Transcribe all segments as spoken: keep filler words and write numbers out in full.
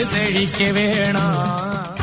செழிக்க வேணாம்.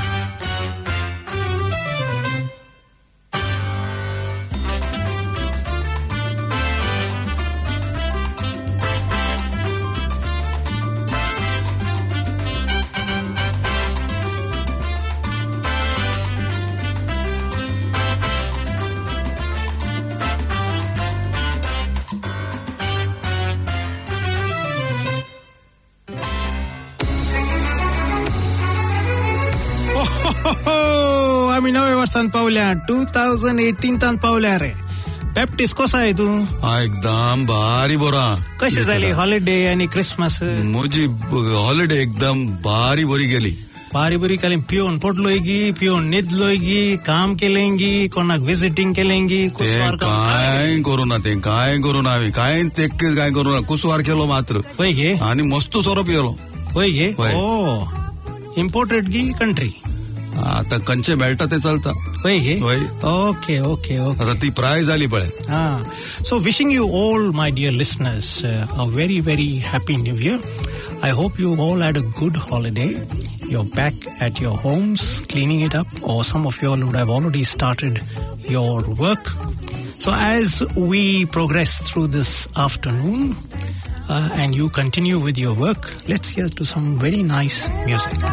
आम्ही नव्या वर्षांत पावल्या टू थाउजंड एटीनतांत पावल्या रे. पेप्टीस कसा आहे तू? एकदम भारी बरा. कशी झाली हॉलिडे आणि क्रिसमस? मोजी हॉलिडे एकदम भारी बरी गेली. भारी बरी केली. पिऊन पडलोय गी, पिऊन न्हिदलोय गी, काम केलेंगी, कोणाक विजिटिंग केलेंगी. काय करू ना ते काय करू ना आम्ही काय ते काय करू ना कुसवार केलो मात्र. होय गे. आणि मस्त सोरो पिलो. होय गे. ओ इम्पोर्टेड गी कंट्री. आता कंचे मेळटा ते चलता. होय गे. होय. Okay okay okay. आता ती प्राइज आली पळे. हा. So wishing you all my dear listeners a very very happy new year. I hope you all had a good holiday. You're back at your homes cleaning it up, or some of you all would have already started your work. So as we progress through this afternoon uh, and you continue with your work, let's hear to some very nice music.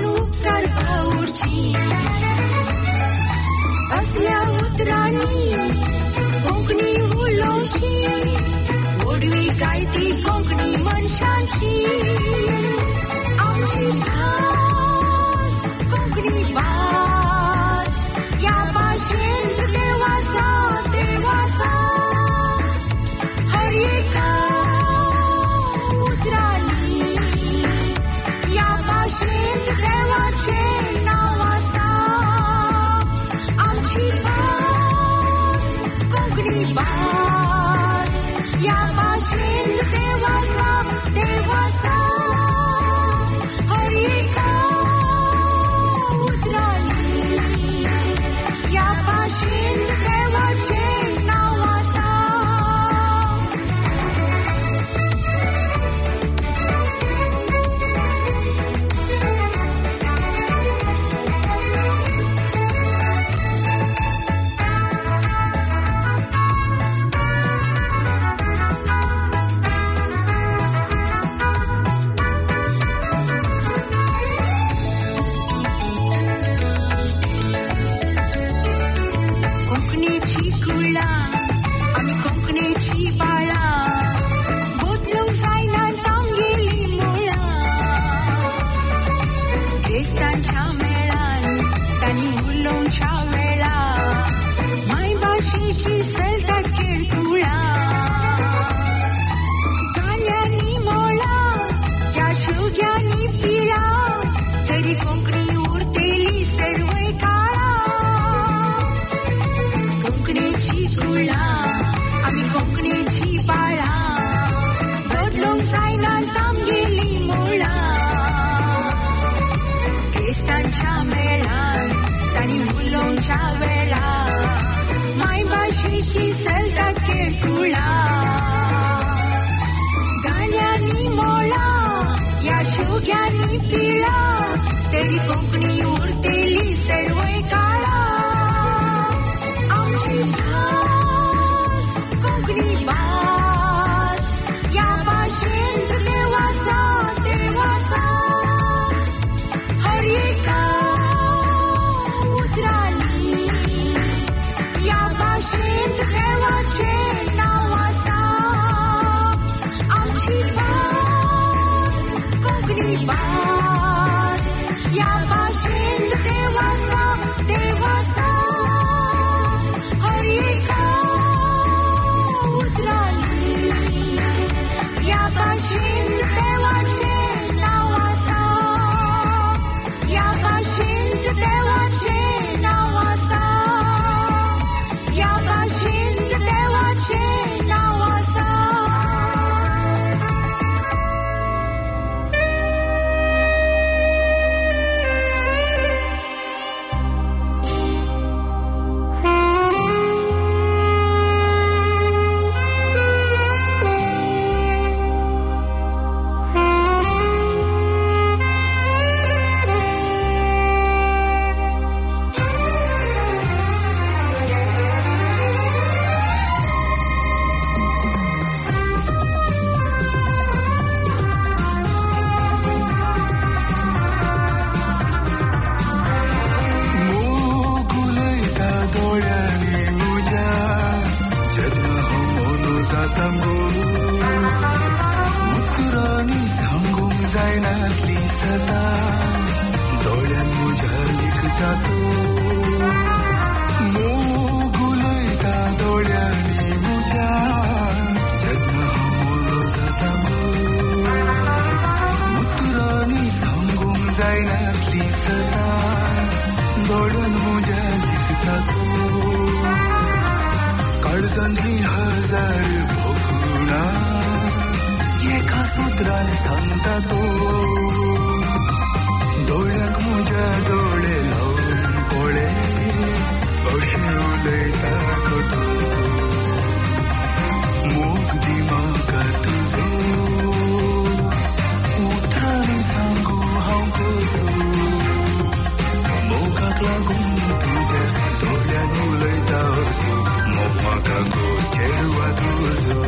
ओडवी काय ती कोंकणी मनशांची आमची भास कोंकणी भास या भाशेंत देवासा देवासा हर एका उतरांनी या भाशेंत देवाचे नाव आसा आमची भास कोंकणी भास या भाषेंत देवासा देवासा हर एका उतरांनी या भाषेंत देवाचे नाव आसा. आम्ही कोंकणीची बाळा बोदलूंक जायना तांगेली मुळा क्रिस्तांच्या मेळान तांणी उलोवच्या वेळा मायभाशेची चलता केळकुळा गाण्यांनी मोळा ह्या शेवग्यांनी पिळा तरी कोंकणी उरतेली सर्वय काळा. कोंकणीची कुळा आम्ही कोंकणीची बाळा बदलूंक जायना तांगेली मुळा क्रिस्तांच्या मेळान तांणी उलोवच्या वेळा मायभाशेची चलता केळकुळा गाण्यांनी मोळा या शेवग्यांनी पिळा तरी कोंकणी उरतेली सर्वय काळा. आमची भास कोंकणी भास या भाशेंत देवासा देवासा हर एका उतरांनी या भाशेंत देवाचे नाव आसा आमची भास कोंकणी भास या भाशेंत देवासा देवासा हर एका उतरांनी या भाशेंत देवाचे नाव आसा या भाशेंत देवाचे नाव आसा या भाशेंत देवाचे नाव आसा. जायनातली सदा दोळ्यान म्हज्या दिसता तूं काळजांतली हजार भोगुणा एका सुत्रान सांगता तूं दोळ्यांक म्हज्या दोळे लावन पळे अशें उलयता तूं मोग दी म्हाका तुजो उतरांनी सांगू हांव कसो मोगाक लागून तुज्या दोळ्यान उलयता असो मोग म्हाका गो चेडवा तुजो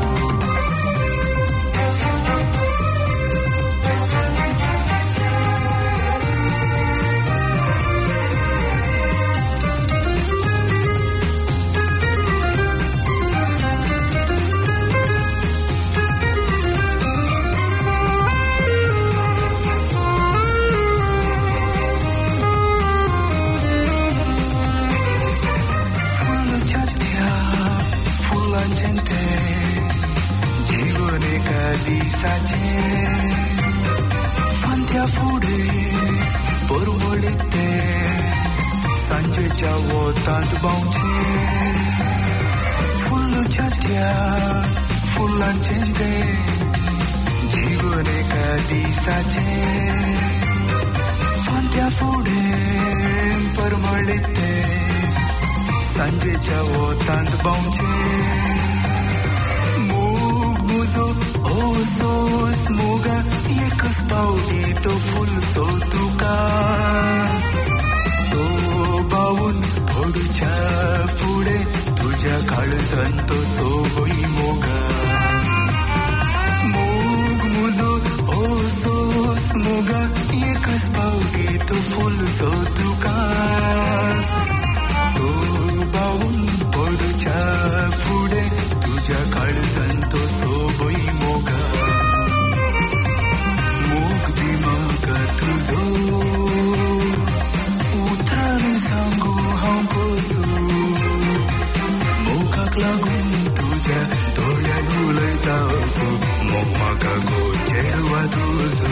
fantia fude pormolite sanjecha votant bounce fullu chatia fullan chende jivane ka disache fantia fude pormolite sanjecha votant bounce muzo oso smuga एकच पावटी तो फुल सोतुकास तो बावून फोडूच्या फुडे तुझ्या काळजान तो सोबई मोगा मोग मुजो ओसो स्मुगा एकच पावटी तो फुल सोतुकास तो बावून फोडूच्या फुडे तुझ्या काळजान तो सोबई मोगा तुझो उतरांनी सांगू हांव कसो मोगाक लागून तुज्या दोळ्यान उलयता असो मोग म्हाका गो चेडवा तुजो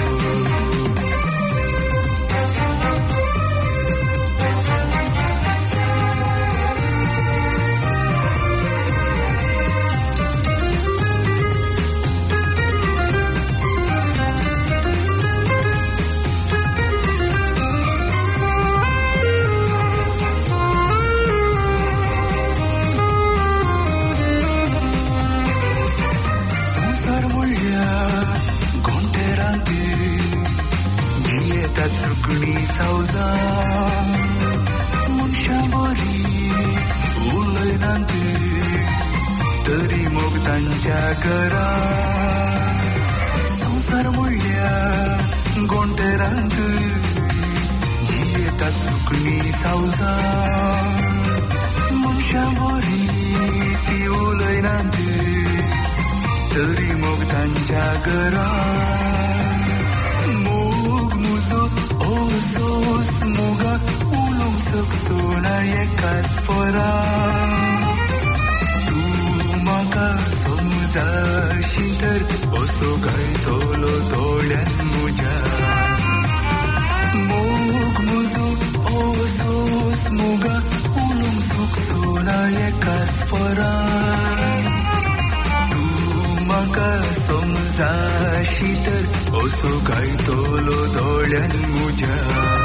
चुकणी सावजा मनशा बरी उलयनांते तरी मोग तांच्या घरा संसार म्हणल्यार गोंटेरांत जियेता चुकणी सावजा मनशा बरी ती उलयनांते तरी मोग तांच्या घरा ओसोस मोगा उलोंग सकसोना एकाच फरा तूं म्हाका समजाशी तर असो गायतलो दोळ्यान म्हज्या मोग म्हजो ओसोस मोगा उलोंग सकसोना एकाच फरा म्हाका समजाशी तर असो गायतलो दोळ्यान म्हज्या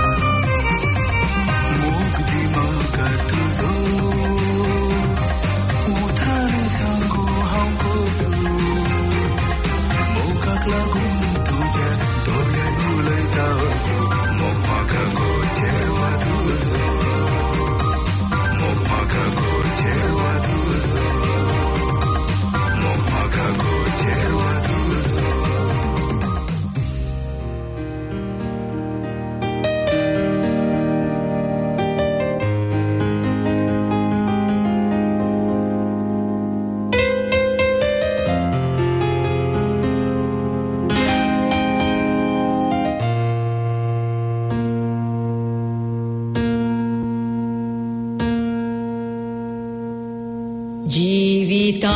मोग दी म्हाका तुजो उतरांनी सांगू हांव कसो मोगाक लागून तुज्या दोळ्यान उलयता असो मोग म्हाका गो चेडवा तुजो मोग म्हाका गो चेडवा तुजो मोग म्हाका गो चेडवा तुजो जीविता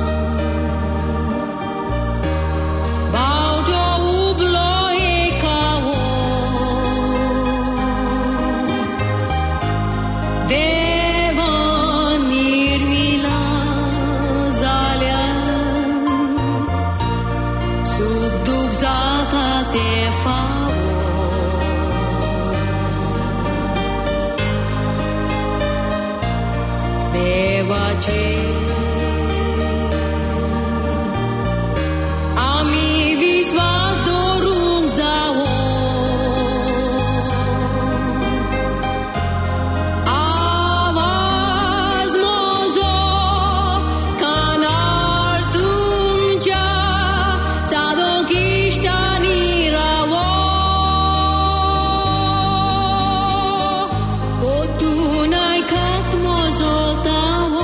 बावटो उगलो एका देवाचे आम्ही विश्वास धरून जावो आवाज मोजो कानार तुमच्या साधो किष्टानी रावो ओतून ऐकत मोजो तावो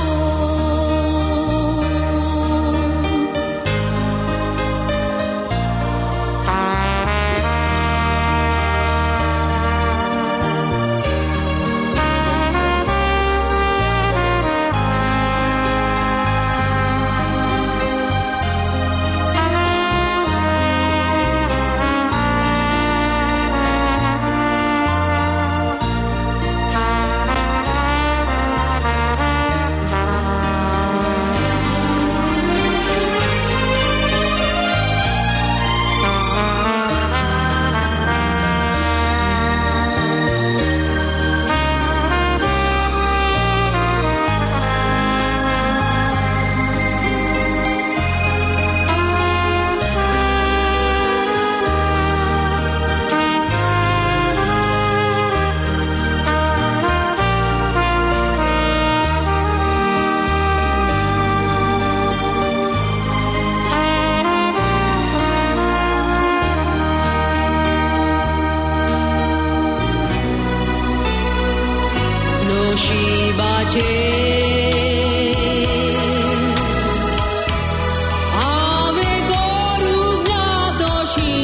नशिबाचे हांवें गरूब ना दोशी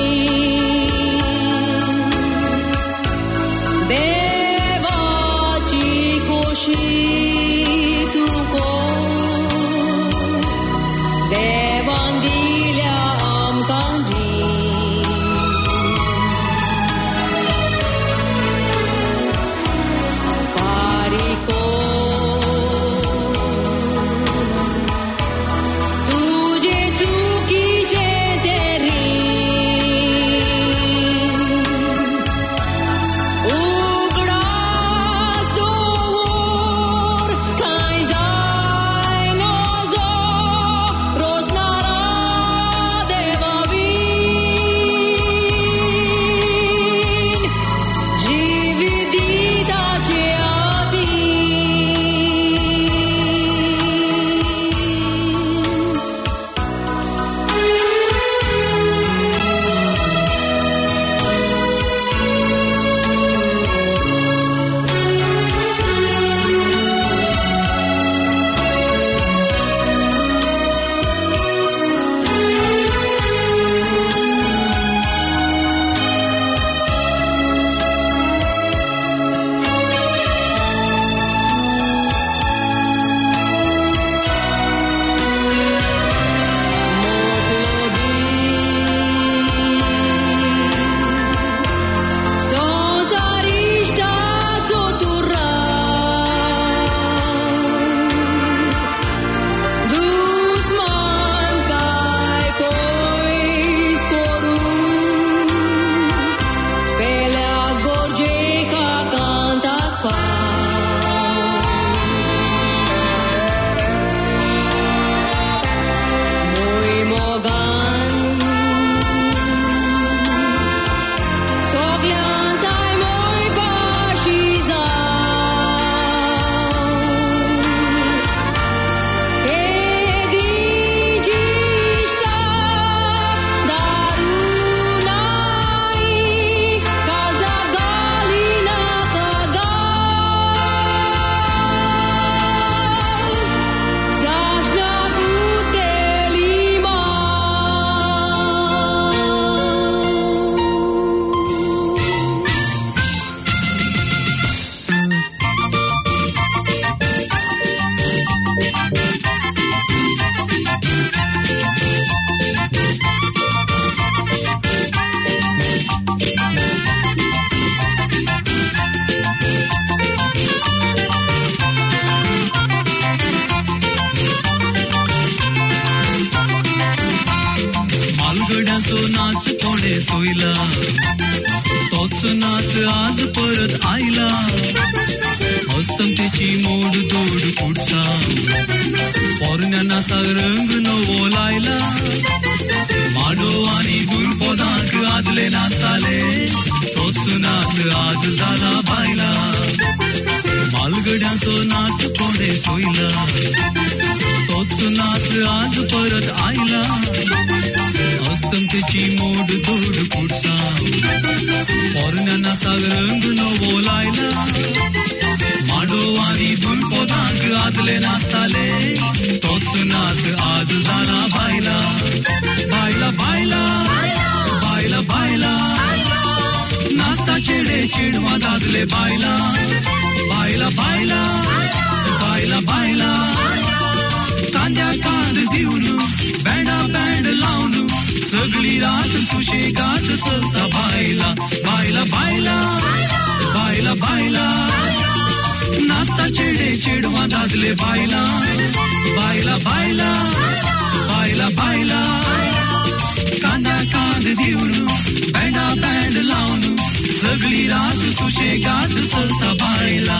देवाची खोशी तुको देवान दिल्या आमकां पारिको तुझे चुकीचे तेरी उगडास दोर कांय जाय नजो रोजनारा देवावीन जीव दिताचे सोयला तोच नाच आज परत आयला Ostam teci mod dod kutsa Pornya nasa rang no volaila Mado ani gul podank adle nastale Tosunas aaj zala baila Malgadyanso nas pode soila Tosunas aaj parat aila Ostam teci mod dod kutsa Pornya nasa rang no volaila Madovani dul podank adle nastale Tosunas aaj zala baila Baila baila Baila baila Nasta chede chidwa dadle baila Baila baila Baila baila Kandya kand divnu Banda band launu Sagli raat sushegat salta baila Baila baila Baila baila Nasta chede chidwa dadle baila Baila baila Baila baila Kanda kand divnu Banda band launu Sagli raat sushegat salta baila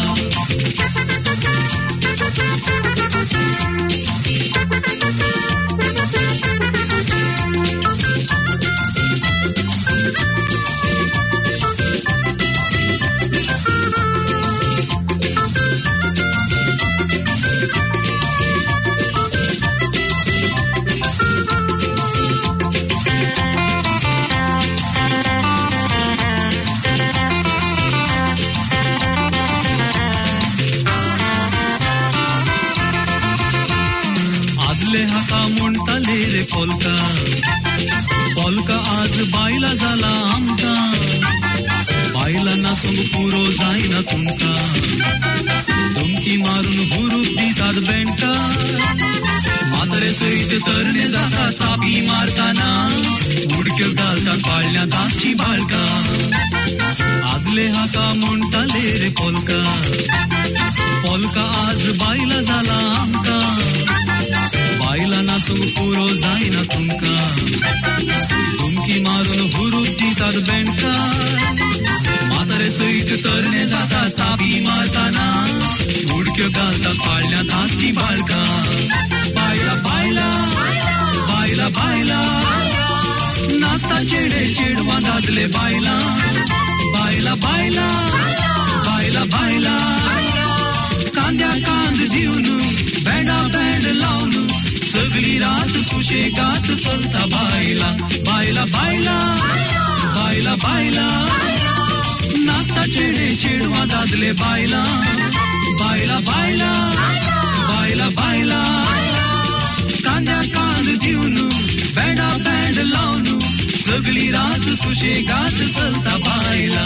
polka polka aaj baila zala amka baila na sung puro zaina tunka dumki marun huru disad benta matare sait tarne zata tapi martana udke galta palnya daschi balka adle haka munta lere polka polka aaj baila zala amka baila na sung puro zaina tunka dumki marun huru disad benta matare sait tarne zata tapi martana udke galta palnya daschi balka baila baila baila baila nasta chede chedwa dadle baila baila baila baila baila kandya kand divnu banda band launu sagli raat sushegat salta baila baila baila baila baila nasta chede chedwa dadle baila baila baila baila baila kandya kand divnu banda band launu sagli raat sushegat salta baila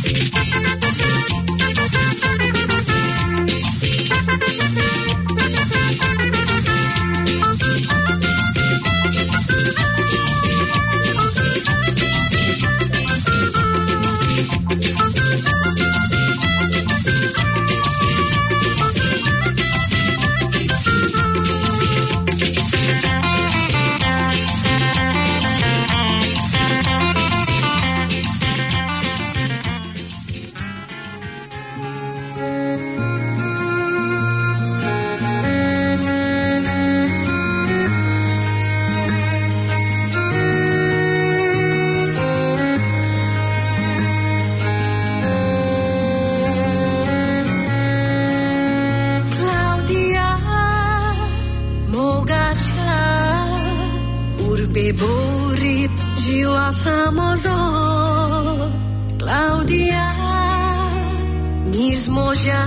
Claudia, nismo já,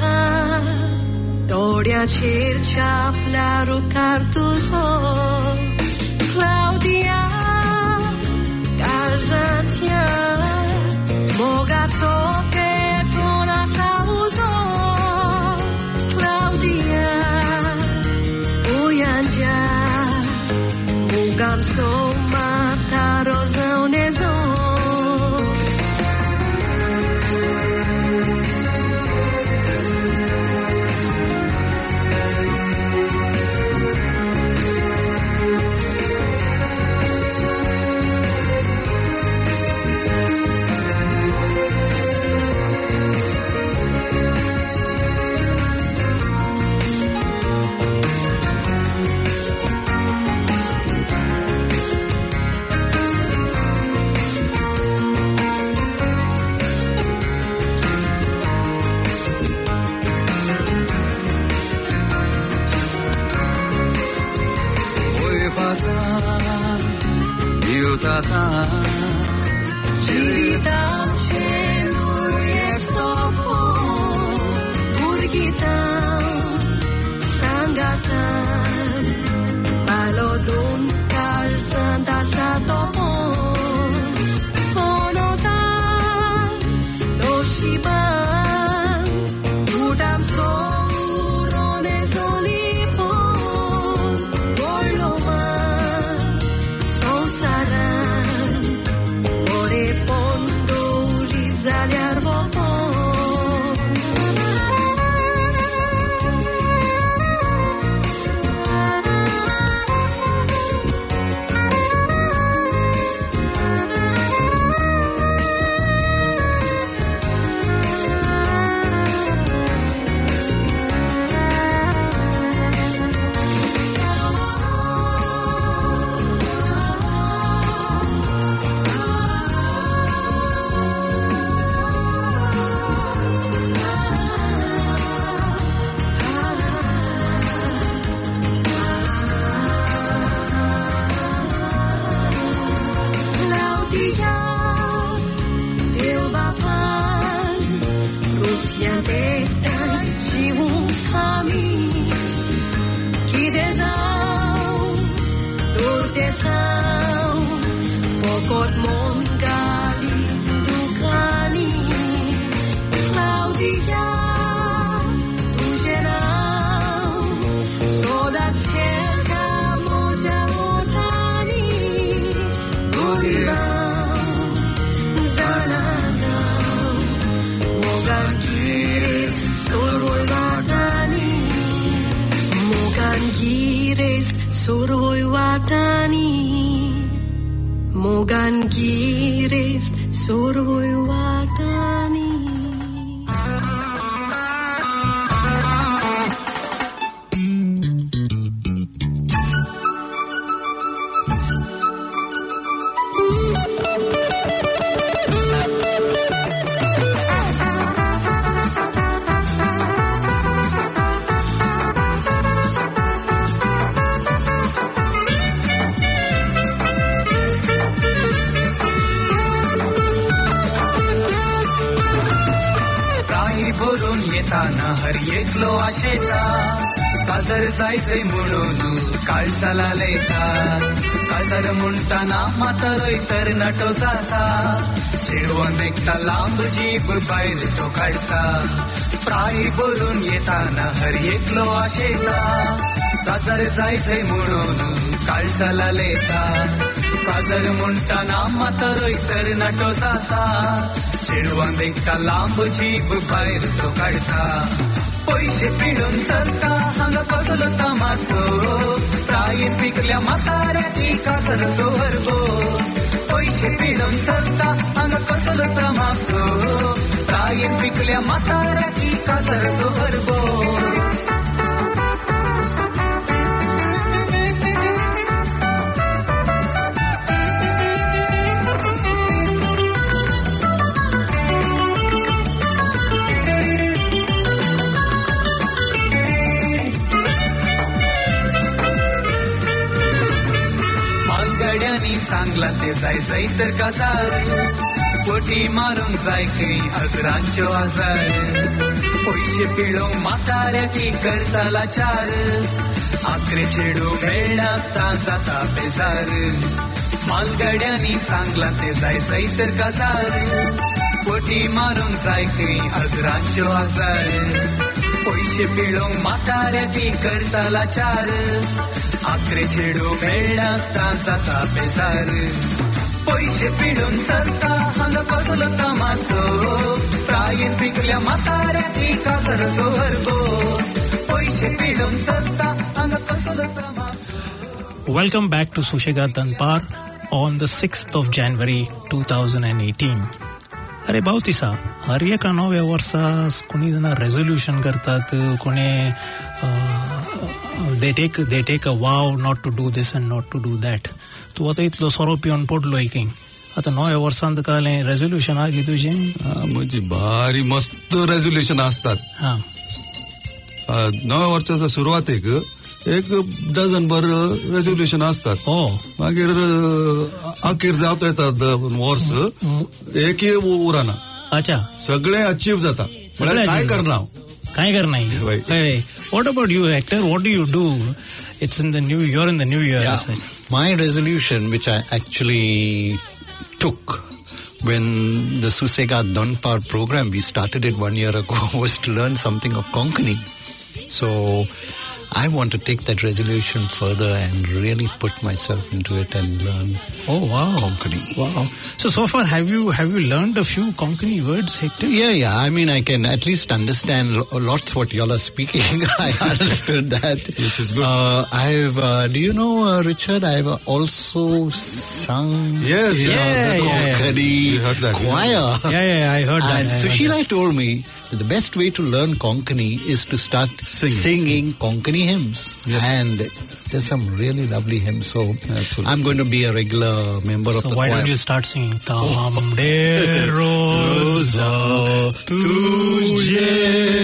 Doria cerca plaro cartuso. Claudia, calzantia, mogato che tona sauso. Claudia, uyanja, mugamso mata rosão nezo. survoi watani mogan gires survoi watani एकलो आशेता काजर जायचंय म्हणून काळजाला लेता काजर म्हणटाना म्हातारोय तर नटो जाता चेडवण देखता लांब जीब भायर तो काढता प्राय भरून येताना हर एकलो आशेता काजर जायचंय म्हणून काळजाला लेता काजर म्हणटाना म्हातारोय तर नटो जाता चेडवण देखता लांब जीब भायर तो काढता पैसे पिळून चलता हांगा कसलो तमासो प्रायेन पिकल्या म्हाताऱ्याची काजर सोहरगो पैसे पिळून चलता हांगा कसलो तमासो प्रायेन पिकल्या म्हाताऱ्याची काजर सोहरगो सांगला ते जाय जाय तर काजार पोटी मारून जाय खंय हजरांच्यो हजार पैसे पिळो म्हाताऱ्या की करता लाचार आखरे चेडू मेळनासता जाता बेजार मालगाड्यांनी सांगला ते जाय जाय तर काजार पोटी मारून जाय खंय हजरांच्यो हजार पैसे पिळो म्हाताऱ्या की करता लाचार आखरे चेडू मेळनासता जाता बेजार पैसे पिळून चलता हांगा कसलो तमासो प्रायेन पिकल्या म्हाताऱ्याची काजर सोहरगो पैसे पिळून चलता हांगा कसलो तमासो. Welcome back to Sushegat Danpar on the sixth of January twenty eighteen. अरे बावतीसा हर एका नव्या वर्सास कोणी जण रेझोल्यूशन करतात कोणी they take they take a vow not to do this and not to do that. तू आता इतलो सोरो पिवन पडलोय की आता नव्या वर्सांत काले रेझोल्यूशन आगी तुझे म्हणजे भारी मस्त रेझोल्यूशन असतात. हा नव्या वर्षाच्या सुरुवातेक एक डझन भर रेझोल्यूशन असतात. हो मागीर अखेर जावता येतात वर्स एकही उराना. अच्छा सगळे अचीव जाता. काय करणार काय करणार. What about you, Hector? What do you do? It's in the new year, in the new year. Yeah. My resolution, which I actually took when the Sushegat Danpar program, we started it one year ago, was to learn something of Konkani. So I want to take that resolution further and really put myself into it and learn oh, wow. Konkani. Wow. So, so far, have you have you learned a few Konkani words, Hector? Yeah, yeah. I mean, I can at least understand lots what y'all are speaking. I understood that. Which is good. Uh, I've, uh, do you know, uh, Richard, I've also sung yes, you yeah, know, the yeah, Konkani yeah. choir. Yeah, yeah, I heard that. And I Sushila heard that. told me that the best way to learn Konkani is to start singing, singing Konkani hymns. Yes. And there's some really lovely hymns. So Absolutely. I'm going to be a regular member So of the why choir. don't you start singing? Tam de rosa tujhe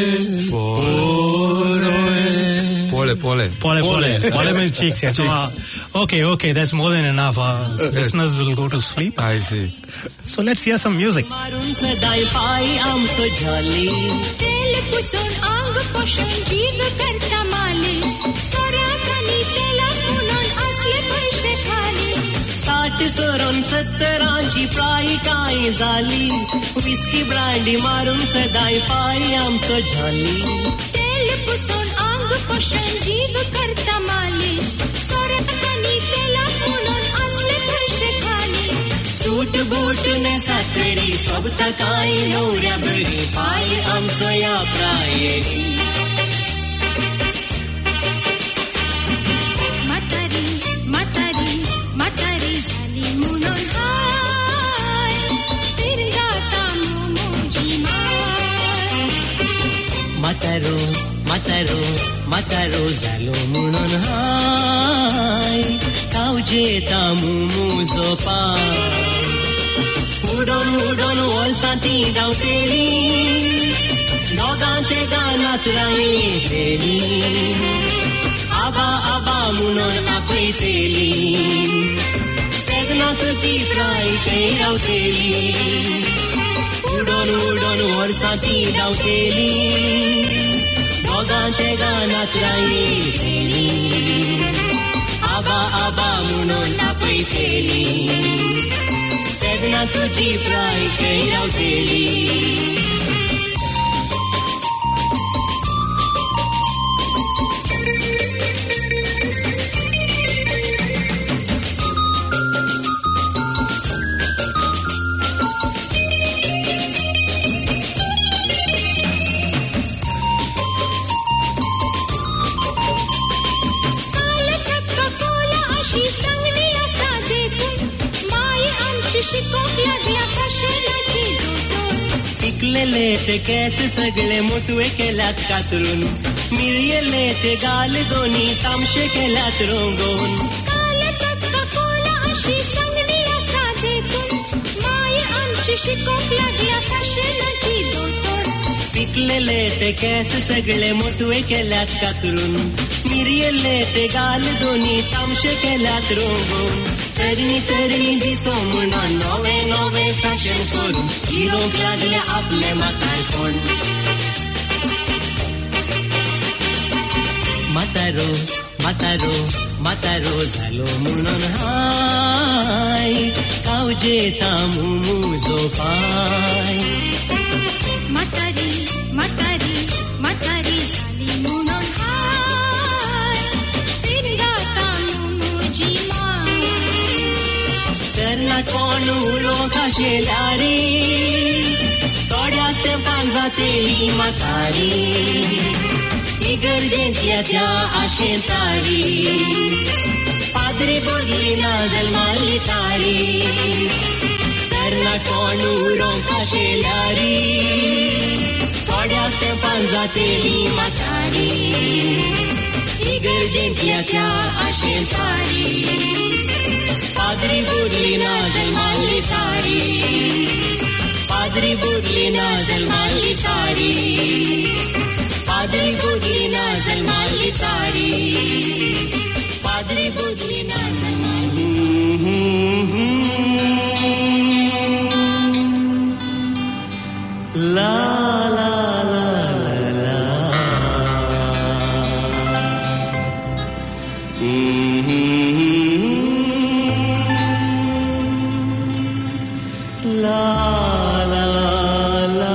Pole, pole. Pole, pole. Pole. Pole means cheeks. Yeah. So, uh, okay, okay, that's more than enough. Uh, listeners will go to sleep. I see. So let's hear some music. मारून सदाय पाय आमचो झाली तेल पुसून अंग पोषण जीव करता माले सोऱ्या कनी तेला पुनून असले पैसे खाली साठ सोरून सत्तरांची प्राय काय झाली विस्की ब्रँडी मारून सदाय पाय आमचो झाली तेल पुसून अंग पोषण जीव करता माले सोऱ्या कनी तेला पुनून असले पैसे खाली सूट बूट ने साखरी सोबता काय नवऱ्या बरी पाय आमचो या प्रायेरी म्हातारी म्हातारो म्हातारो जालो म्हणून हाय कावजेता मुमुजो पाय उडोन उडोन वर्सांती धांवतेली दोगां तेगां नातरांयेली आबा आबा म्हणून आपयतेली तेगना तुजी प्राय कय रावतेली उडोन उडोन वर्सांती धांवतेली दोगां तेगां नातरांयेली आबा आबा म्हणून आपयतेली तेगना तुजी प्राय कय रावतेली पिकलेले ते केस सगळे मोठवे केल्यात कातरून मिरयेले ते गाल दोन्ही तामशे केल्यात रोंगोन काले तक्का कोला अशी संगणी असा देखून माय आमची शिकोक लागल्या फॅशनाची दोतोर पिकलेले ते केस सगळे मोठवे केल्यात कातरून मिरयेले ते गाल दोन्ही तामशे केल्यात रोंगोन तरणी तरणी दिसो म्हणून नवे नवे फॅशन करून हिरोक लागले आपले म्हातारपण म्हातारो म्हातारो म्हातारो जालो म्हणून हाय कावजेता मुमुजो पाय म्हातारी म्हातारी म्हातारी जाली म्हणून हाय तिरगाता मुमुजी माय कोण उलो खाशेला रे थोड्या तेंपान जातेली म्हातारी इगर्जेंतल्या त्या आशेन तारी पाद्री बदली ना जल्माली तारी तरणाट कोण उलो खाशेला रे थोड्या तेंपान जातेली म्हातारी इगर्जेंतल्या त्या आशेन तारी पादरी बुरली नाजल माली तारी पादरी बुरली नाजल माली तारी पादरी बुरली नाजल माली तारी पादरी बुरली नाजल माली ला ला ला ला La la la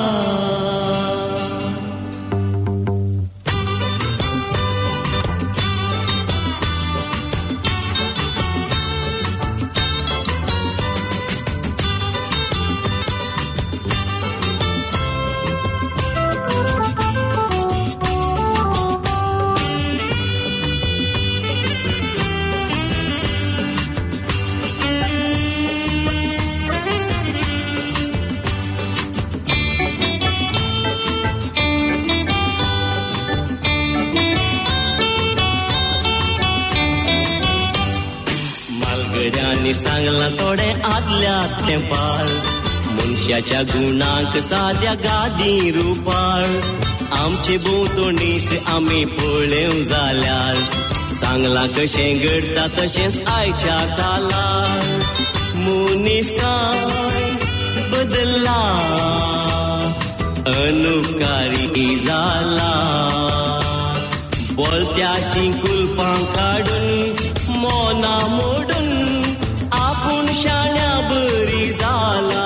सांगला थोडे आदल्या तेंपार मनशाच्या गुणांक साद्या गादी रुपार आमचे भोवतणीस आमी पळेव जाल्यार सांगला कशें घडटा तशेंच आयच्या कालार मनीस काय बदलला अनुकारी जाला बोलत्याची कुलपां काडून मोना मोडून आपूण शाण्या बरी जाला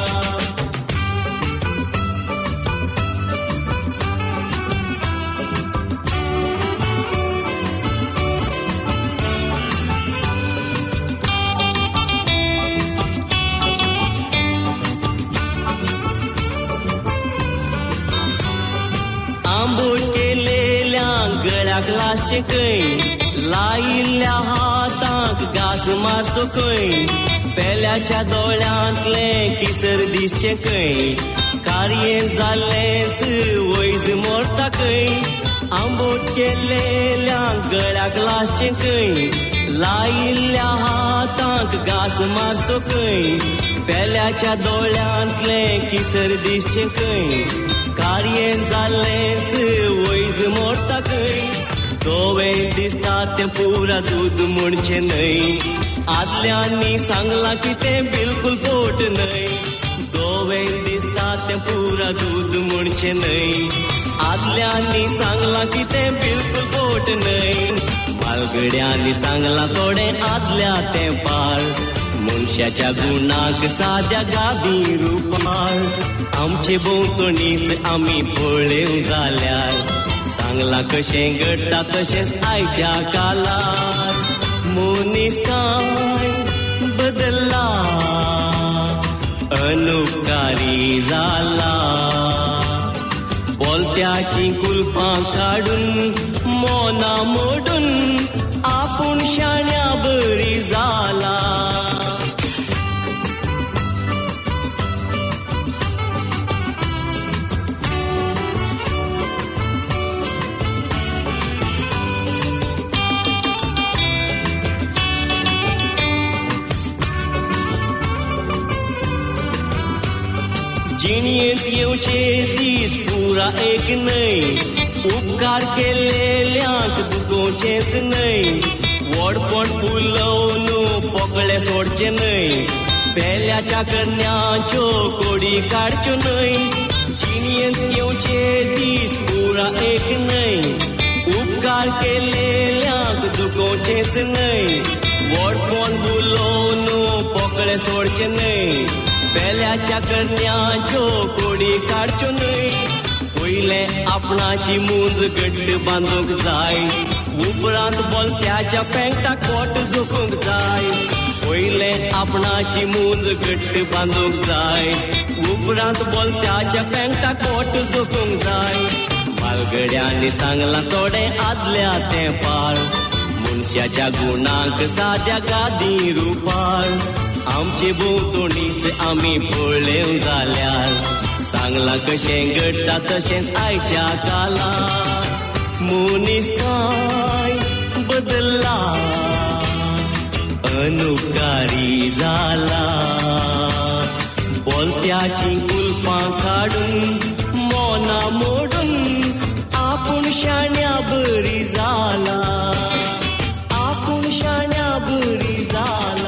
आंबोट केलेल्या गळ्याक लासचे खंय लायिल्ल्या हातांक घास मारचो खंय पेल्याच्या दोळ्यांतले किसर दिसचे खंय कार्ये जाल्लेच वैज मोडटा खंय आंबोट केलेल्या गळ्याक लासचे खंय लायिल्ल्या हातांक घास मारचो खंय पेल्याच्या दोळ्यांतले किसर दिसचे खंय कार्ये जाल्लेच वैज मोडटा खंय दोवे दिसता तें पुरा दूद म्हणचे न्हय आदल्यांनी सांगलां की तें बिलकुल फोट न्हय दोवे दिसता तें पुरा दूद म्हणचे न्हय आदल्यांनी सांगलां की तें बिलकुल फोट न्हय मालगड्यांनी सांगलां थोडें आदल्या तें पाळ मनशाच्या गुणाक साद्या गादी रुपार आमचे भोंवतणीच आमी पळयव जाल्यार सांगलां कशें घडटा तशेंच आयच्या काळार मनीस काय बदल्ला अनुपकारी जाला बोलत्याची कुलपां काडून मोना मोडून आपूण शाण्या बरी जाला जिणयेंत येवचे दीस पुरा एक न्हय उपकार केलेल्यांक दुखोवचेच न्हय वडपण फुलोवन पोकळे सोडचे न्हय पेल्याच्या कन्याच्यो कोडी काडच्यो न्हय जिणयेंत येवचे दीस पुरा एक न्हय उपकार केलेल्यांक दुखोवचेच न्हय वडपण फुलोवन पोकळे सोडचे न्हय पेल्याच्या कन्याच्यो कोडी काडच्यो न्हय पयले आपणाची मूंज घट्ट बांदूंक जाय उपरांत बोलत्याच्या पेंटाक कोट जोखूंक जाय पयले आपणाची मूंज घट्ट बांदूंक जाय उपरांत बोलत्याच्या पेंटाक कोट जोखूंक जाय मालगड्यांनी सांगलां थोडें आदल्या तें पाळ मनशाच्या गुणांक साद्या गादी रुपार आमचे भोंवतणीच आमी पळयव जाल्यार सांगलां कशें घडटा तशेंच आयच्या काळार मनीस काय बदल्ला अनुपकारी जाला बोलत्याची कुलपां काडून मोना मोडून आपूण शाण्या बरी जाला आपूण शाण्या बरी जाला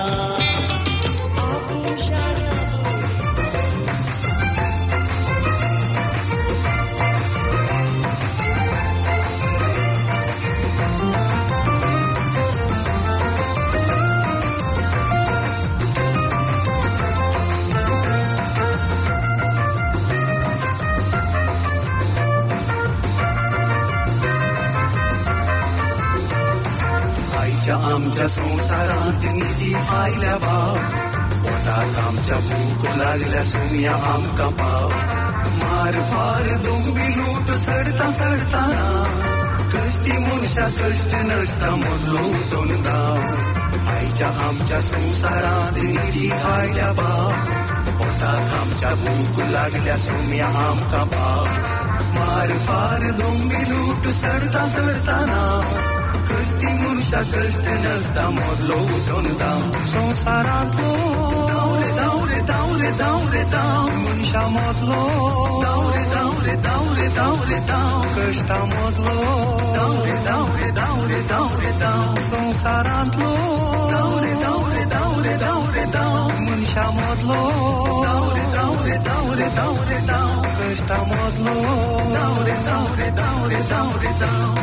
आमच्या संसारात निधी आयल्या भाव पोटाक आमच्या भूक लागल्या सुम्या आमकां पाव मार फार दोंबी लूट सडता सडताना कश्टी मनशा कश्ट नसता मोडलो उठून दाव आयच्या आमच्या संसारात निधी आयल्या भाव पोटाक आमच्या भूक लागल्या सुम्या आमकां पाव मार फार दोंबी लूट सडता सडताना कश्टी मनशा कश्ट नसता मोडलो उठून दाव संसारांतलो दावरे दावरे दावरे दावरे दाव मनशा मोडलो दावरे दावरे दावरे दावरे दाव कश्टा मोडलो दावरे दावरे दावरे दावरे दाव संसारांतलो दावरे दावरे दावरे दावरे दाव मनशा मोडलो दावरे दावरे दावरे दावरे दाव कश्टा मोडलो दावरे दावरे दावरे दावरे दाव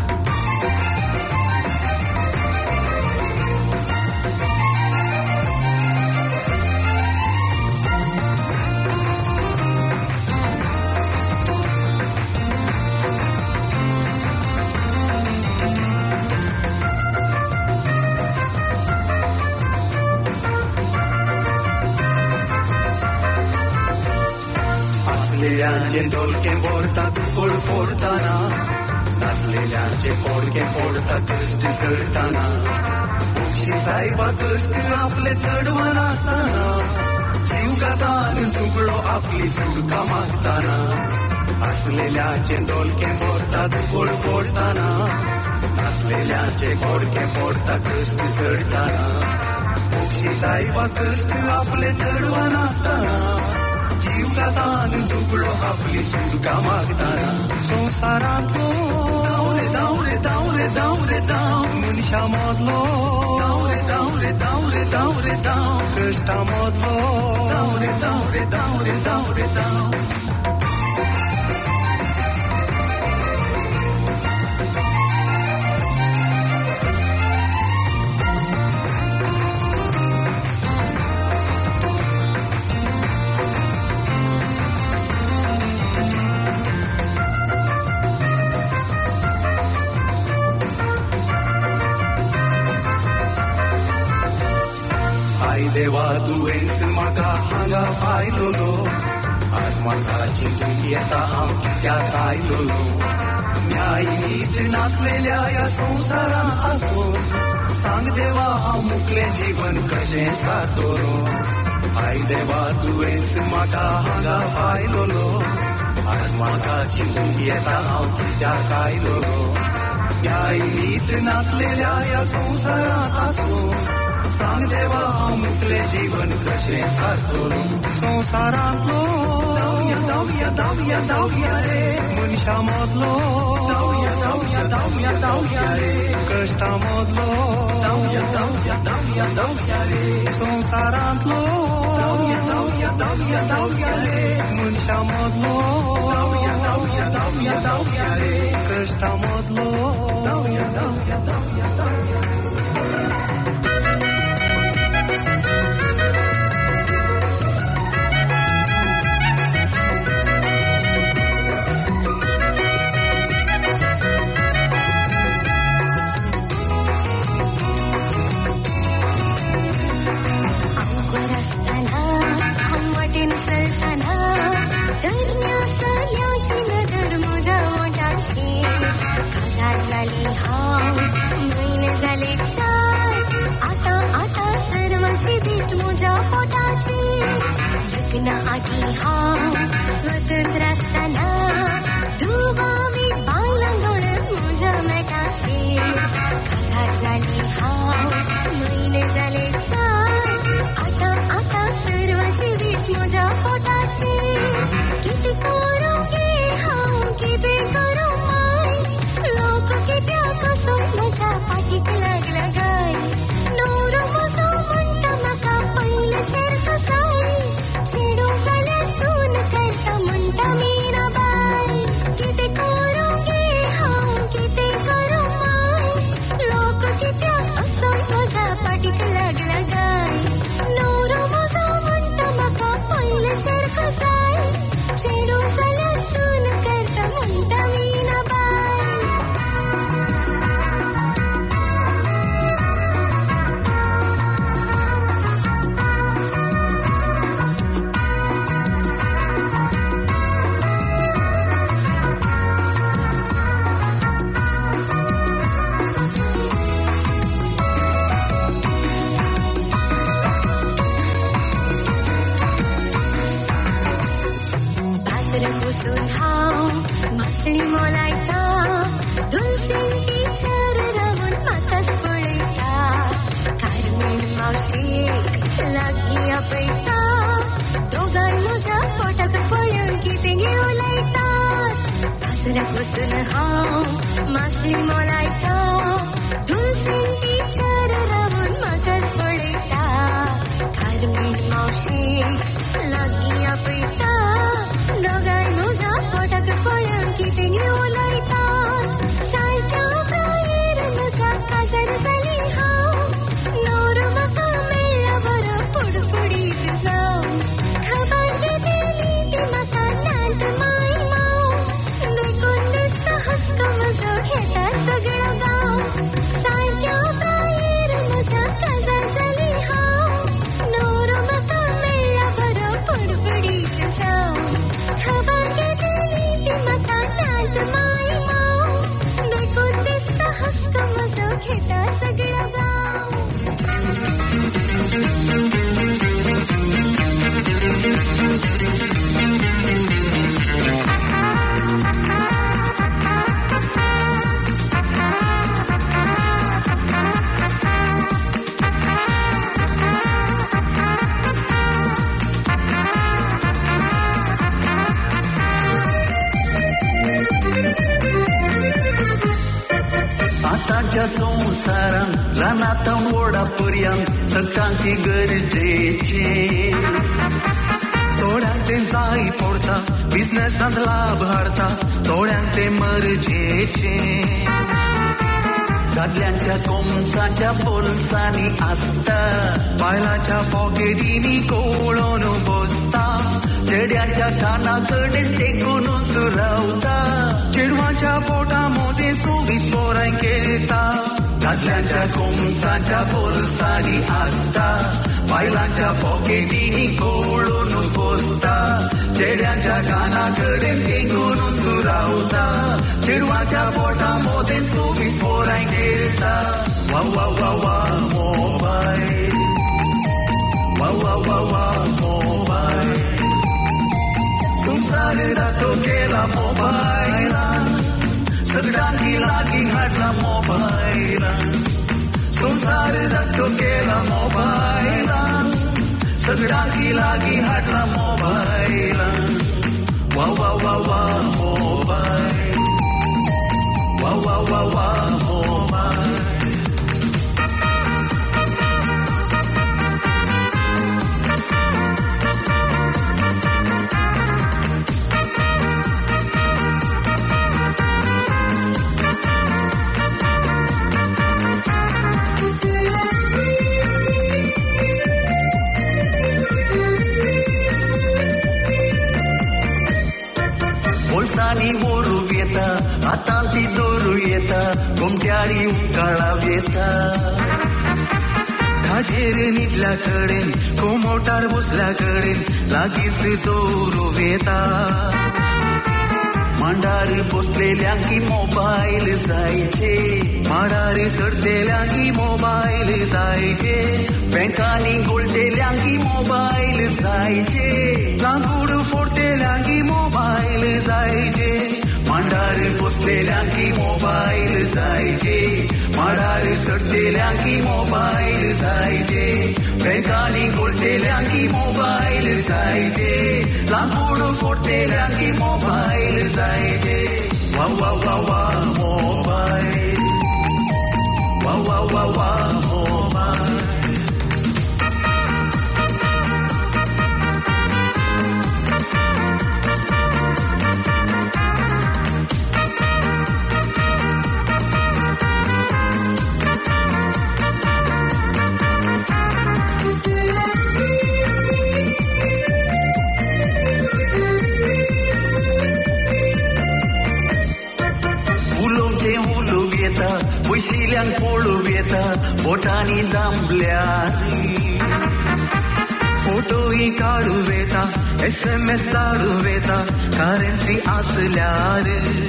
नाचलेल्यांचे डोलके पोरता दुकोळ पोरताना नाचलेल्यांचे पोडके पोडता कश्ट सडताना उशी साहेबा कष्ट आपले तडवण असताना जीव गातान तुकडो आपली सुटका मागताना असलेल्याचे दोलके मोडतात गोड फोडताना नसलेल्याचे गोडके फोडता कष्ट सडताना उशी साहेबा कष्ट आपले तडवण असताना जीव गातान तुकडो आपली सुटका मागताना संसारातलो दावरे दावरे दावरे दावरे दाव मनुष्यामधलो दावरे दावरे दावरे दावरे दाव कष्टामधलो दावरे दावरे दावरे दावरे दाव देवा तुवेंच म्हाका हांगा पायलोलो आज म्हाका चिंतून येता हांव कित्याक आयलोलो न्याय नीत नासलेल्या ह्या संवसारांत आसून सांग देवा हांव मुकलें जीवन कशें सारतलो आय देवा तुवेंच म्हाका हांगा पायलोलो आज म्हाका चिंतून येता हांव कित्याक आयलोलो न्याय नीत नासलेल्या ह्या संवसारांत आसून सांग देवा हांव मुकले जीवन कशें सारतलो संवसारांतलो दावया दावया दावया दावया रे मनशा मदलो दावया दावया दावया दावया रे कश्टा मदलो दावया दावया दावया दावया रे संवसारांतलो दावया दावया दावया दावया रे मनशा मदलो दावया दावया दावया दावया रे कश्टा मदलो दावया दावया दावया दावया झाली हाव महिने झाले चार आता आता सर्वांची दिष्ट मोजा पोटाची लग्न आधी हाव स्वतंत्र असताना दुबावी पायलांगोळत मोजा मेटाची खाजार झाली हाव महिने झाले चार आता आता सर्वांची दिष्ट मोजा पोटाची किती करू गे हाव किती करू लोक कित्या कसो म्हज्या पाठीक लागला गाय नवरो म्हजो म्हणटा म्हाका पयलेचेर कसाय चेडू जाल्यार सून करता म्हणटा मीना बाय कितें करूं गे हांव कितें करूं माय लोक कित्याक असो म्हज्या पाठीक लागला गाय नवरो म्हजो म्हणटा म्हाका पयलेचेर कसाय चेडू जाल्यार सून करता म्हणटा मीना बाय बसून हांव मासणी मोलायता दुलसेन टिचर रावून म्हाकाच पळयता कार्मेण मावशेक लागीं आपयता दोगांय म्हज्या पोटाक पळोवन कितें गे उलयतात बाजाराक बसून हांव मासणी मोलायता दुलसेन टिचर रावून म्हाकाच पळयता कार्मेण मावशेक लागीं आपयता दोगांय म्हज्या पोटाक पळोवन कितें गे उलयतात सारक्या प्रायेर म्हज्या काजार जाली हांव नवरो म्हाका मेळ्ळा बरो फुडफुडीत जावन खबर दिली ती म्हाका नात माय माव देखून दिसता हस्को म्हजो घेता सगळो गांव सारक्या प्रायेर म्हज्या काजार जाली हांव नवरो म्हाका मेळ्ळा बरो फुडफुडीत जावन लोकांच्या संसारांत रानांत ओढापर्यंत सकाळची गरजेचे थोड्यांक ते जाय पडटा बिझनेसांत लाभ हाडटा थोड्यांक ते मरजेचे दादल्यांच्या कोमसाच्या पोलसांनी आसता बायलांच्या पॉकेटींनी कोळोन बसता चेड्यांच्या काना कडेन तेकून सुरावता चेडवांच्या पोटा मोदे सोवीस वरां खेळटा दादल्यांच्या कोमसाच्या पोलसांनी आसता बायलांच्या पॉकेटींनी कोळोन बसता चेड्यांच्या काना कडेन तेकून सुरावता चेडवांच्या पोटा मोदे सोवीस वरां खेळटा वा वा वा वा मोबाईल वा वा वा वा मोबाईल संसार रातो केला मोबायलान सगळ्यांकी लागीं हाडला मोबायलान संसार रातो केला मोबायलान सगळ्यांकी लागीं हाडला मोबायलान वा वा वा वा मोबाईल वा वा वा वा मोबाईल बोलसानी ओरू येता हातांती दोरू येता कोमट्यारी उंकाळाव येता खाजेर न्हिदल्या कडेन कोमोटार बसल्या कडेन लागींच दोरू येता मांडार बसलेल्यांकी मोबायल जायचे माडार सडलेल्यांकी मोबायल जायचे बँकांनी गोळटेल्यांकी मोबायल जायचे लांकूड फोडटेल्यांकी मोबायल जायचे मांडार बसलेल्यांकी मोबायल जायचे माडार सडलेल्यांकी मोबायल जायचे बँकांनी गोळटेल्यांकी मोबायल जायचे लांकूड फोडटेल्यांकी मोबायल जायचे वा वा वा वा मोबाईल वा वा वा वा मोबाईल वैशिल्यांक पळोव येता बोटांनी दामल्यार फोटोय काडूं येता एस एम एस धाडूं येता करन्सी आसल्यार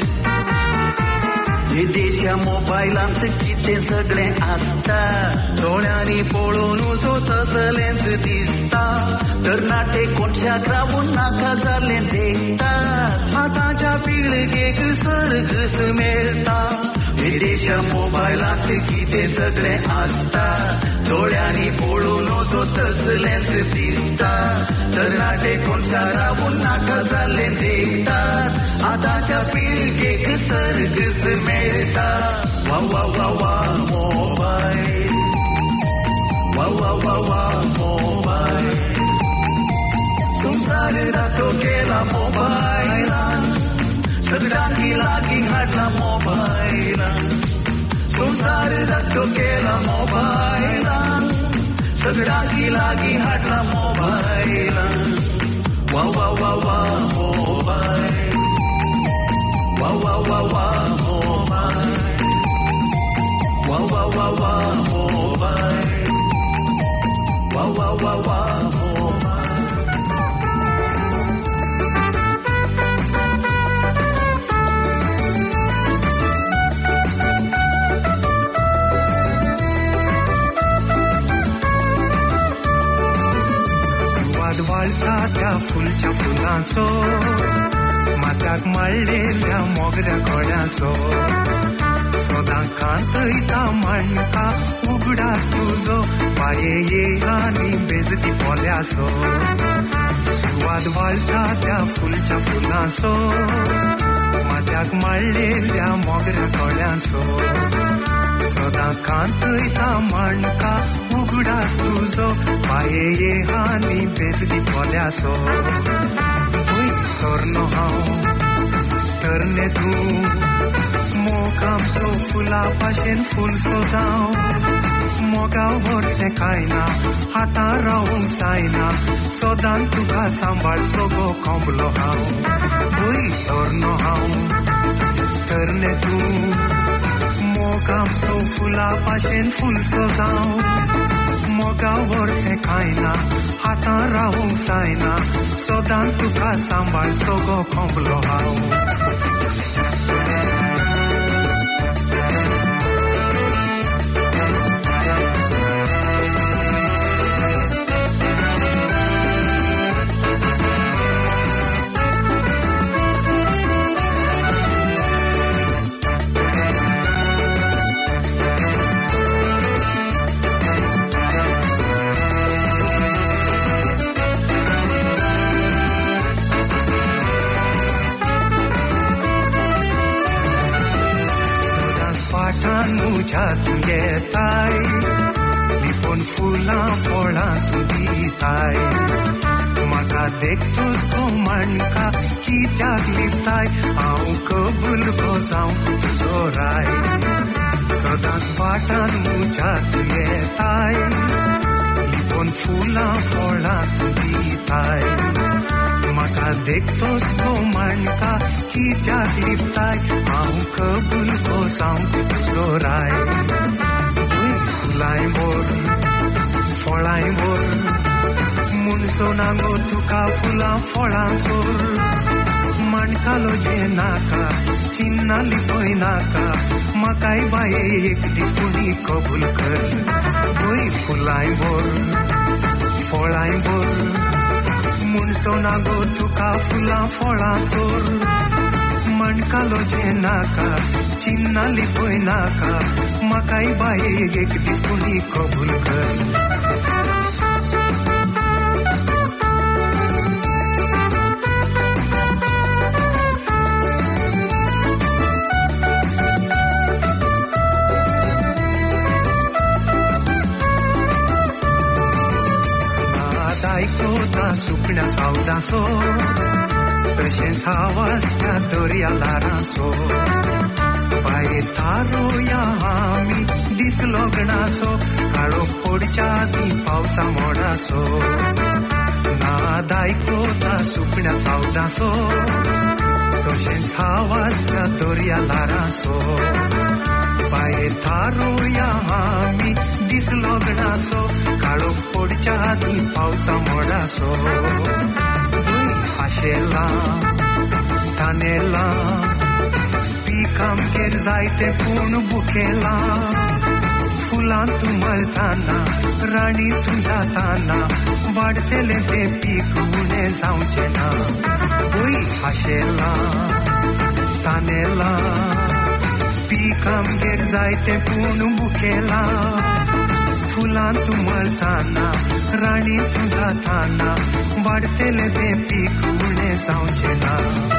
हे देशा मोबायलांत कितें सगळें आसता दोळ्यांनी पळोवन वचो तसलेंच दिसता तरणाटे कोणशाक रावून नाका जाल्लें देखतात आतांच्या पिळगेक सर्गस मेळटा हे देशा मोबायलांत कितें सगळें आसता दोळ्यांनी पळोवन वचो तसलेंच दिसता तरणाटे कोणशाक रावून नाका जाल्लें देखतात आतांच्या पिळगेक सर्गस मेळटा वा वा वा वा मोबाईल वा वा वा वा मोबाईल संसार रातो केला मोबायलान सगळ्यांकी लागीं हाडला मोबायलान संसार रातो केला मोबायलान सगळ्यांकी लागीं हाडला मोबायलान वा वा वा वा मोबाईल वा वा वा वा मोबाईल वा वा वा वा मोबाईल वा वा वा वा वाळटा त्या फुलच्या फुलांचो माथ्याक माळलेल्या मोगऱ्या कोड्यांचो सोदां कांतयता म्हणटा उगडास तुजो पाये ये आनी बेजती पोल्याचो सुवाद वाळटा त्या फुलच्या फुलांचो माथ्याक माळलेल्या मोगऱ्या कोड्यांचो सदा कांतयता माणका उगडास तुजो पाये ये हानी बेजगी पोल्यासो भुई torno हांव तरने तूं मोगाम सो फुला पाशेन फुल सो जाव मोगाव व्हरते कांयना हातां रावूंक जायना सोदान तुका सांबाळ सोगो कोंबलो हांव भुई torno हांव तरने तूं मोगाम सो फुला पाशेन फुल सो जाव मोगाव व्हरते कांयना हातां रावूंक जायना सोदान तुका सांबाळ सोगो कोंबलो हांव तू येताय लिपोन फुलां फळां तू दिताय म्हाका देखतोच गो माणका कित्याक लिपताय हांव कबूल गो जावं तुजो राय सदांच फाटान म्हज्या तू येताय लिपोन फुलां फळां तू दिताय म्हाका देखतोच गो माणका कित्याक लिपताय हांव कबूल गो जावं तुजो राय फुलांय बोर फळांय बोर मुणसो नांगो तुका फुलां फळां सोर माणकालो जे नाका चिन्ना लिपोय नाका म्हाकाय बाये एक दीस कोणी कबूल कर भुई फुलांय बोर फळांय बोर मुणसो नांगो तुका फुलां फळां सोर माणकालो जे नाका चिन्ना लिपोय नाका म्हाकाय बाये एक दीस कोणी कबूल कर नादायकोता सुकण्या सावदासो तशेंच आवाज त्या दर्या लारांचो पाये थारो या आमी दीस लग्नाचो काळो पडच्या ती पावसा मोडाचो नादायकोता सुकण्या सावदासो तशेंच आवाज त्या दर्या लारांचो पाये थारो या आमी दीस लग्नाचो काळो पडच्या ती पावसा मोडाचो आशेला तानेला पिकाम केर जायते पूण बुकेला फुलां तूं मळटाना राणी तूं जाताना वाडतेले ते पीक उणें जावचें ना भुई आशेला तानेला पिकाम केर जायते पूण बुकेला फुलां तूं मळटाना राणी तूं जाताना वाडतेले ते पीक उणें जावचें ना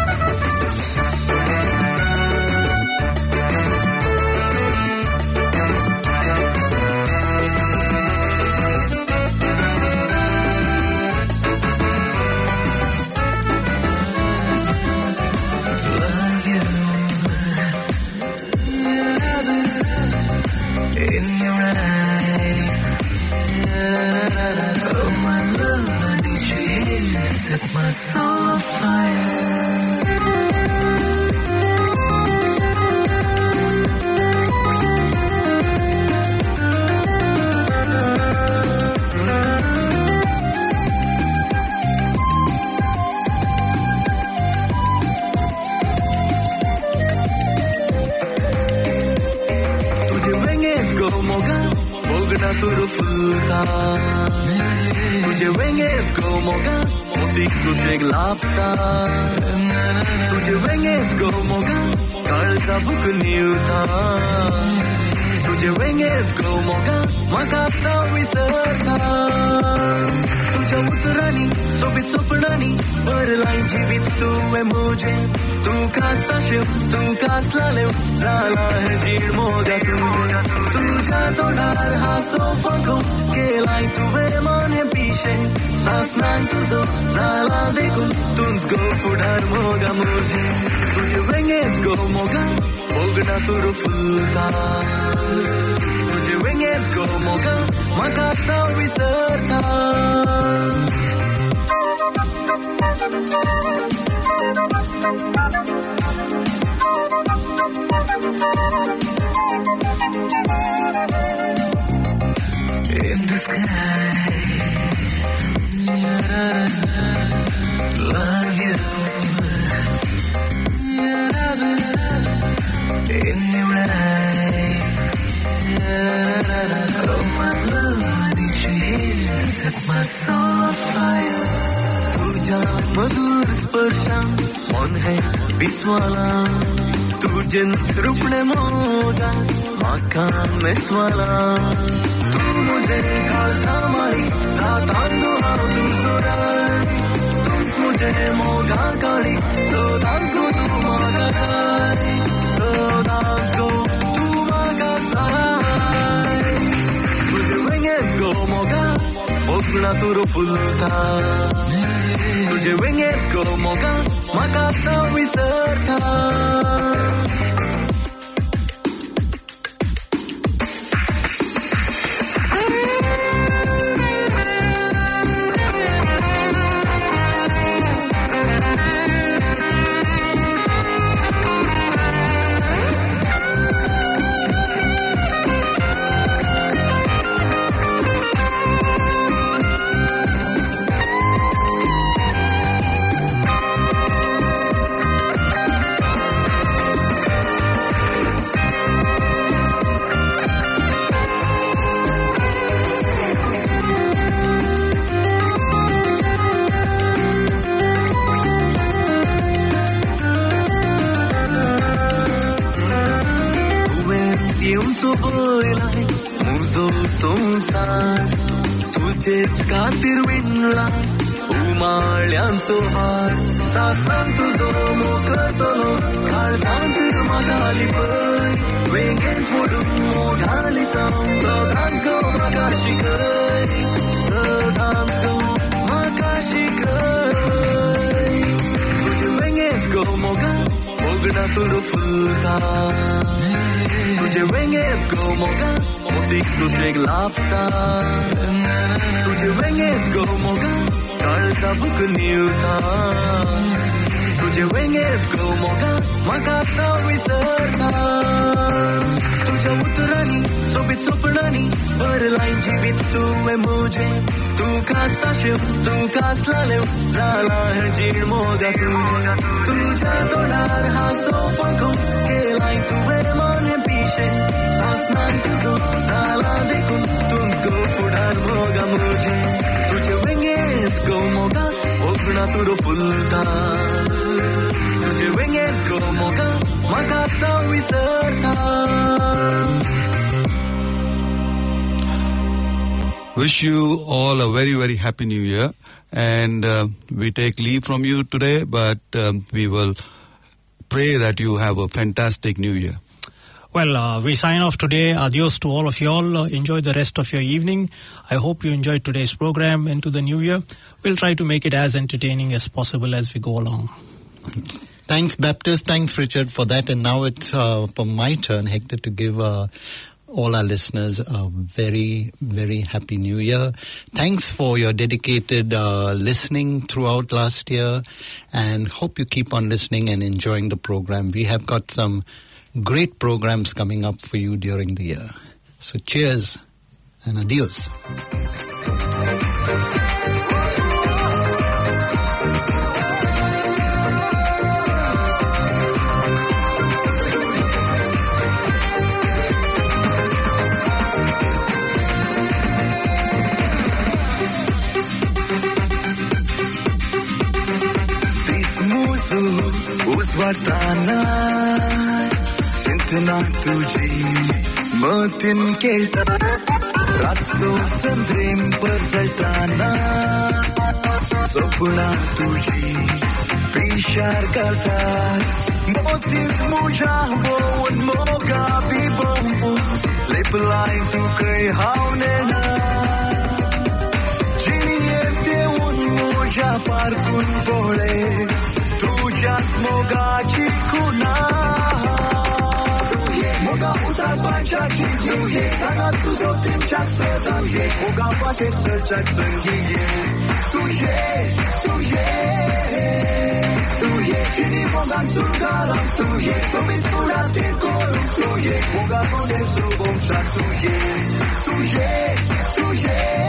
Set my soul afire. तुझे वेंगेस गो मोगा मोगना तुरु फुलता तुझे वेंगेस गो Moga motik susheg lapta tujhe wenges go moga kalza buk niuta tujhe wenges go moga maka sa wisarta तुझ्या उतरांनी सोबीत स्वप्नांनी भरलाय जिवीत तुवें मुजें तू कासा शेव तू कासला लेव जाला हे जीण मोगा तुझे तुझ्या तोंडार हांसो फांको केलाय तुवें मन हें पिशें सासनान तुजो जाला देखून तुंच गो फुडार मोगा मुजें तुझे वेंगेंच गो मोगा बोगडा तुरो फुलता तुझे वेंगेंच गो मोगा म्हाका साव विसरता In the sky, love you. In your eyes, oh my love, I need you here, set my soul on fire. तुझ्या मधुर स्पर्शां मन है विस्वाला तुझेच रूपणे मोगा म्हाका मेसवाला तू मुझे खासा मारी जातांदो हांव तुजो राय तूच मुझे मोगा काळी सदांच गो तू म्हाका जाय सदांच गो तू म्हाका जाय तुझे वेंगेंच गो मोगा बोगडा तुरो फुलता तुझे वेंगेंच गो मोगा म्हाका साव विसरता तुझेच खातीर विणला उमाळ्यांचो हार सासनान तुजो मोकळटलो काळजांत म्हाका लिपय वेंगेंत मोडून मोगाली सावन सदांच गो म्हाका शिकय सदांच गो म्हाका शिकय तुझे वेंगेंत गो मोगा बोगडा तुरो फुलता तुझे वेंगेंत गो मोगा मोतीक सुशेग लाभता तुझे वेंगेंच गो मोगा काळजा बुक निवता तुझे वेंगेंच गो मोगा म्हाका साव विसरता तुझ्या उतरांनी सोबीत स्वप्नांनी भरलाय जिवीत तुवें मुजें तू कासा शेव तू कासला लेव जाला हें जीण मोगा तुजें तुझ्या तोंडार हांसो फांको केलाय तुवें मन हें पिशें सासनान तुजो जाला देखून तुंच गो फुडार मोगा मुजें तुझे वेंगेंच गो मोगा बोगडा तुरो फुलता तुझे वेंगेंच गो मोगा म्हाका साव विसरता Wish you all a very, very happy new year. And uh, we take leave from you today, but um, we will pray that you have a fantastic new year. Well, uh, we sign off today. Adios to all of you all. Uh, enjoy the rest of your evening. I hope you enjoyed today's program into the new year. We'll try to make it as entertaining as possible as we go along. Thanks, Baptist. Thanks, Richard, for that. And now it's uh, for my turn, Hector, to give uh, all our listeners a very, very happy new year. Thanks for your dedicated uh, listening throughout last year, and hope you keep on listening and enjoying the program. We have got some great programs coming up for you during the year. So cheers and adios. Uzwartana Shintna tuji Matin kelta Ratso sandrim per saltana Swapna तुझी पिशार करतात मोतीच मुझा bone Moga बिबो लेपलाय तू कै हावने ना जिनिये देऊन मुझा पारकून बोळे तुझ्याच मोगाची खुना मोगा उतार पांचाची तुझे सांगा तुझो तेमच्याक सदा मोगा पाटेक सरच्याक संगीये तुझे तुझे तुझे चिनी मोगान सुरगाराम तुझे सोबीत पुराते कोरून तुझे मोगा बोने सुबोमच्याक तुझे तुझे तुझे